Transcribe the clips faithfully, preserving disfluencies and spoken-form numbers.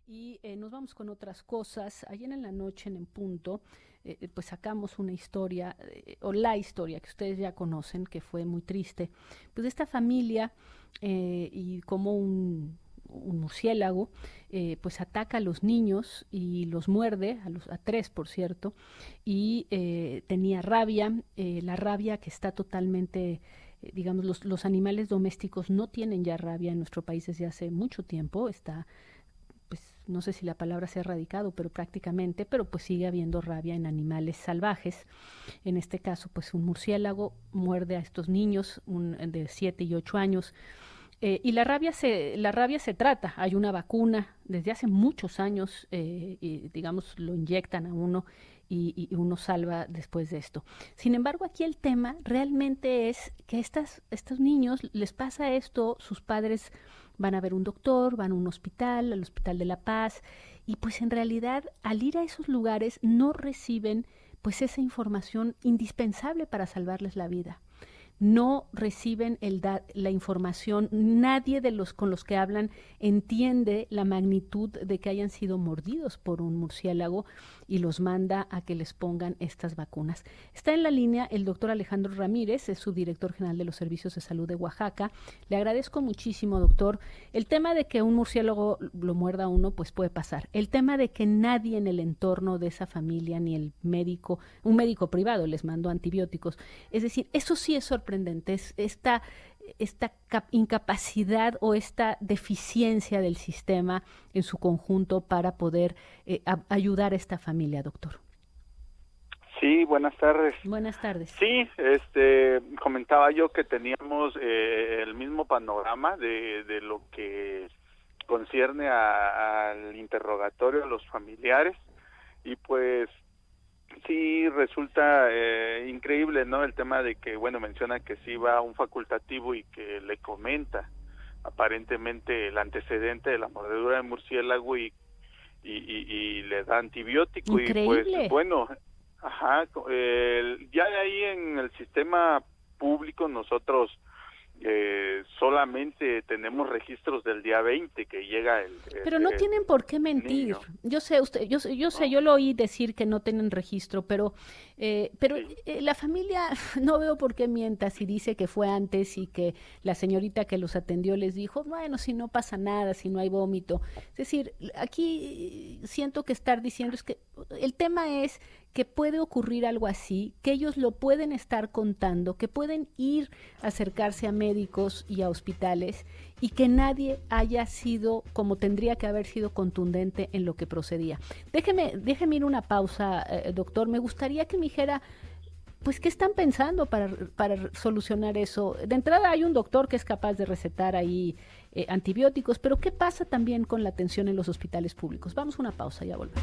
Y eh, nos vamos con otras cosas. Ayer en la noche, en En Punto, eh, pues sacamos una historia, eh, o la historia que ustedes ya conocen, que fue muy triste, pues de esta familia eh, y como un, un murciélago, eh, pues ataca a los niños y los muerde, a, los, a tres por cierto, y eh, tenía rabia, eh, la rabia que está totalmente, eh, digamos, los, los animales domésticos no tienen ya rabia en nuestro país desde hace mucho tiempo, está pues no sé si la palabra se ha erradicado, pero prácticamente, pero pues sigue habiendo rabia en animales salvajes. En este caso, pues un murciélago muerde a estos niños un, de siete y ocho años. Eh, y la rabia, se, la rabia se trata, hay una vacuna desde hace muchos años, eh, y, digamos, lo inyectan a uno y, y, uno salva después de esto. Sin embargo, aquí el tema realmente es que estas, estos niños les pasa esto, sus padres van a ver un doctor, van a un hospital, al Hospital de la Paz, y pues en realidad al ir a esos lugares no reciben pues esa información indispensable para salvarles la vida. No reciben el da la información, nadie de los con los que hablan entiende la magnitud de que hayan sido mordidos por un murciélago y los manda a que les pongan estas vacunas. Está en la línea el doctor Alejandro Ramírez, es subdirector general de los Servicios de Salud de Oaxaca. Le agradezco muchísimo, doctor. El tema de que un murciélago lo muerda a uno, pues puede pasar. El tema de que nadie en el entorno de esa familia, ni el médico, un médico privado les mandó antibióticos. Es decir, eso sí es sorprendente. Es esta, esta incapacidad o esta deficiencia del sistema en su conjunto para poder eh, a, ayudar a esta familia, doctor. Sí, buenas tardes. Buenas tardes. Sí, este, comentaba yo que teníamos eh, el mismo panorama de, de lo que concierne a, al interrogatorio de los familiares y pues sí resulta eh, increíble, ¿no? El tema de que, bueno, menciona que sí va un facultativo y que le comenta aparentemente el antecedente de la mordedura de murciélago y y, y, y le da antibiótico. Increíble. Y pues bueno, ajá, eh, ya de ahí en el sistema público nosotros eh, solamente tenemos registros del día veinte que llega el, el pero no el tienen por qué mentir. niño. Yo sé, usted, yo, yo sé, ¿No? yo lo oí decir que no tienen registro, pero, eh, pero Sí. eh, la familia no veo por qué mienta si dice que fue antes y que la señorita que los atendió les dijo, bueno, si no pasa nada, si no hay vómito. Es decir, aquí siento que estar diciendo es que el tema es que puede ocurrir algo así, que ellos lo pueden estar contando, que pueden ir a acercarse a médicos y a hospitales y que nadie haya sido como tendría que haber sido contundente en lo que procedía. Déjeme, déjeme ir una pausa, eh, doctor. Me gustaría que me dijera, pues, ¿qué están pensando para, para solucionar eso? De entrada hay un doctor que es capaz de recetar ahí eh, antibióticos, pero ¿qué pasa también con la atención en los hospitales públicos? Vamos a una pausa, ya volvemos.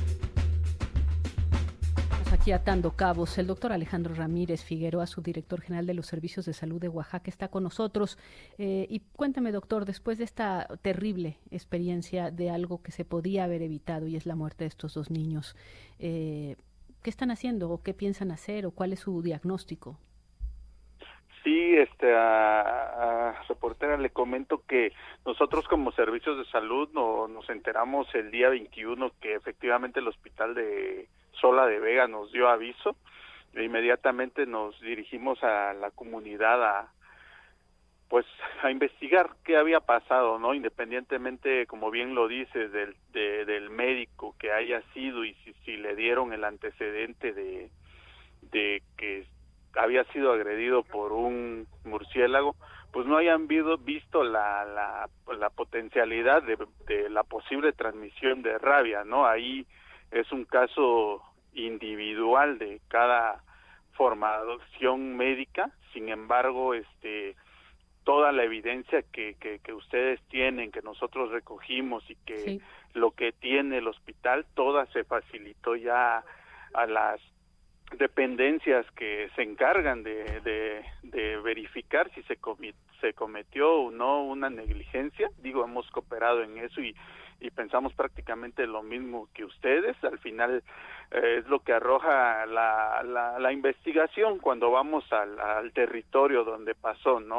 Aquí atando cabos, el doctor Alejandro Ramírez Figueroa, subdirector general de los Servicios de Salud de Oaxaca, está con nosotros. Eh, y cuéntame, doctor, después de esta terrible experiencia de algo que se podía haber evitado y es la muerte de estos dos niños, eh, ¿qué están haciendo o qué piensan hacer o cuál es su diagnóstico? Sí, este, a, a reportera le comento que nosotros como servicios de salud no, nos enteramos el día veintiuno que efectivamente el hospital de Sola de Vega nos dio aviso. E inmediatamente nos dirigimos a la comunidad a pues a investigar qué había pasado, ¿no? Independientemente, como bien lo dices, del de, del médico que haya sido y si, si le dieron el antecedente de de que había sido agredido por un murciélago, pues no hayan visto, visto la, la, la potencialidad de, de la posible transmisión de rabia, ¿no? Ahí es un caso individual de cada formación médica, sin embargo, este toda la evidencia que, que, que ustedes tienen, que nosotros recogimos y que sí. Lo que tiene el hospital, toda se facilitó ya a las dependencias que se encargan de, de, de verificar si se, comi se cometió o no una negligencia. Digo, hemos cooperado en eso y, y pensamos prácticamente lo mismo que ustedes. Al final eh, es lo que arroja la, la, la investigación cuando vamos al, al territorio donde pasó, ¿no?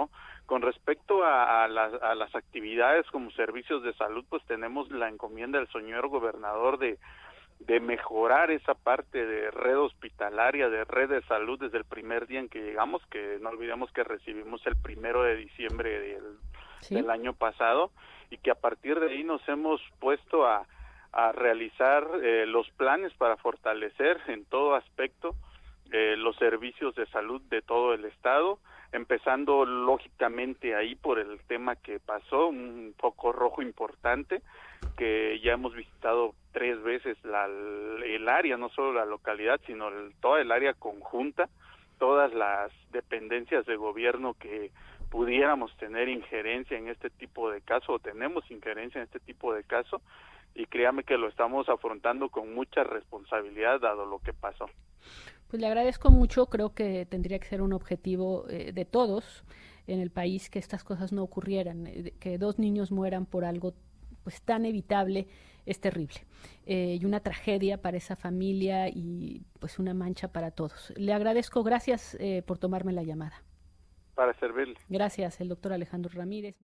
Con respecto a, a, las, a las actividades como servicios de salud, pues tenemos la encomienda del señor gobernador de, de mejorar esa parte de red hospitalaria, de red de salud desde el primer día en que llegamos, que no olvidemos que recibimos el primero de diciembre del, ¿sí? del año pasado, y que a partir de ahí nos hemos puesto a, a realizar eh, los planes para fortalecer en todo aspecto eh, los servicios de salud de todo el estado, empezando lógicamente ahí por el tema que pasó, un foco rojo importante, que ya hemos visitado tres veces la, el área, no solo la localidad, sino el, toda el área conjunta, todas las dependencias de gobierno que pudiéramos tener injerencia en este tipo de caso, o tenemos injerencia en este tipo de caso, y créame que lo estamos afrontando con mucha responsabilidad dado lo que pasó. Pues le agradezco mucho, creo que tendría que ser un objetivo eh, de todos en el país que estas cosas no ocurrieran, eh, que dos niños mueran por algo pues tan evitable, es terrible, eh, y una tragedia para esa familia y pues una mancha para todos. Le agradezco, gracias eh, por tomarme la llamada. Para servirle. Gracias, el doctor Alejandro Ramírez.